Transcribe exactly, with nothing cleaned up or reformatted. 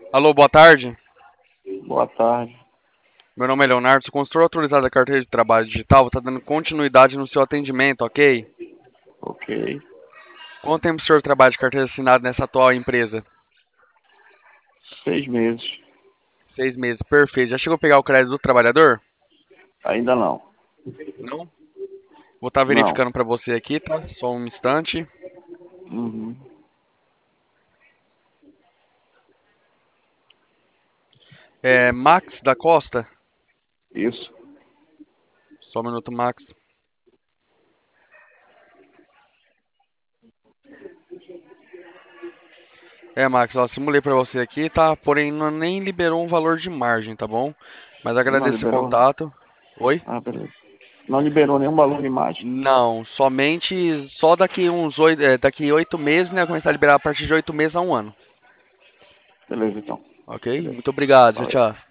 Alô, boa tarde. Boa tarde. Meu nome é Leonardo, sou consultor autorizado da carteira de trabalho digital. Vou estar dando continuidade no seu atendimento, ok? Ok. Quanto tempo o senhor trabalha de carteira assinada nessa atual empresa? Seis meses. Seis meses, perfeito. Já chegou a pegar o crédito do trabalhador? Ainda não. Não? Vou estar Não. verificando para você aqui, tá? Só um instante. Uhum. É Max da Costa? Isso. Só um minuto, Max. É, Max, ó, simulei para você aqui, tá? Porém, não, nem liberou um valor de margem, tá bom? Mas Não agradeço o liberou? contato. Oi? Ah, beleza. Não liberou nenhum valor de imagem? Não, somente só daqui uns oito, é, daqui oito meses, né? Começar a liberar a partir de oito meses a um ano. Beleza, então. Ok? Beleza. Muito obrigado. Tchau, Valeu. tchau.